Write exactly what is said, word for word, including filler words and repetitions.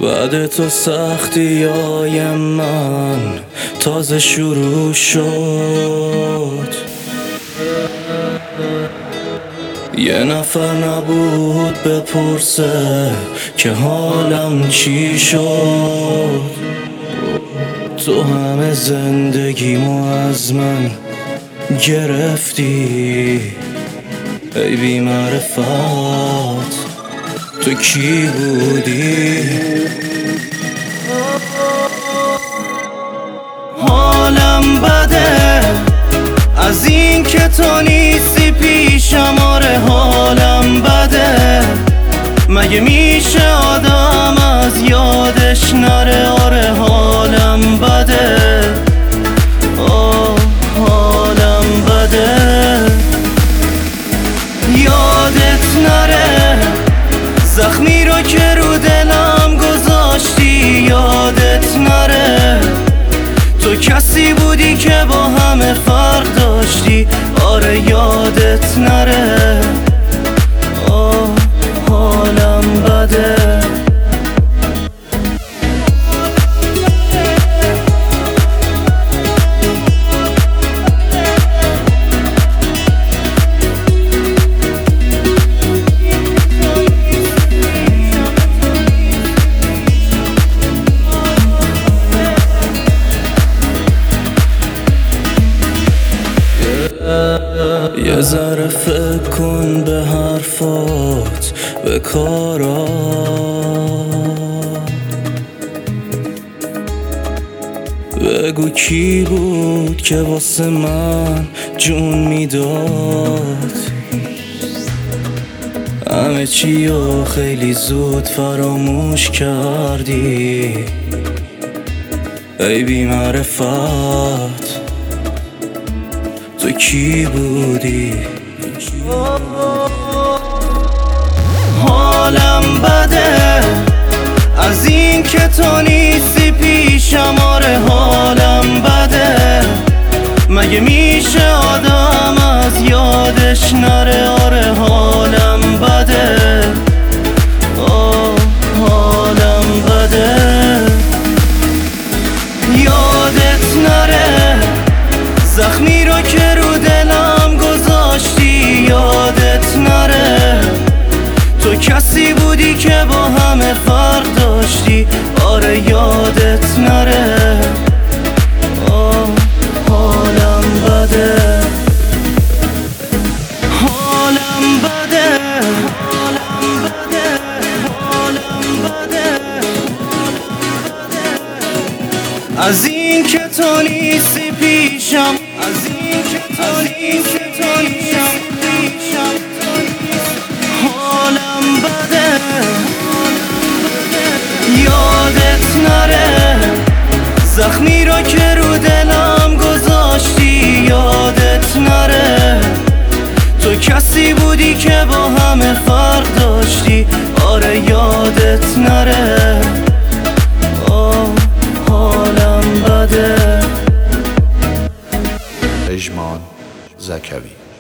بعد تو سختی های من تازه شروع شد. یه نفر نبود بپرسه که حالم چی شد. تو همه زندگیمو از من گرفتی ای بی معرفت، تو کی بودی؟ حالم بده از این که تو نیستی پیشم، آره حالم بده. مگه میشه آدم از یادش نره؟ آره حالم بده، آه حالم بده. یادت نره زخمی رو که رو دلم گذاشتی، یادت نره تو کسی بودی که با همه فرق داشتی، آره یادت نره. آه حالم بده. یه ذره فکر کن به حرفات، به کارات. بگو کی بود که واسه من جون میداد. همه چی رو خیلی زود فراموش کردی ای بی معرفت، تو کی بودی؟ حالم بده از این که تو نیستی پیشم، آره حالم بده. مگه میشه آدم از یادش نره؟ آره حالم بده، آه حالم بده. یادت نره زخمی رو که رو دلم گذاشتی، یادت نره تو کسی بودی که با همه فرق داشتی، آره یادت نره. آه حالم بده، حالم بده، حالم بده، حالم بده. از این که تو نیستی پیشم، از این که تو نیستی پیشم، حالم بده. یادت نره زخمی رو که رو دلم گذاشتی، یادت نره تو کسی بودی که با همه فرق داشتی، آره یادت نره. آه حالم بده. پژمان زکوی.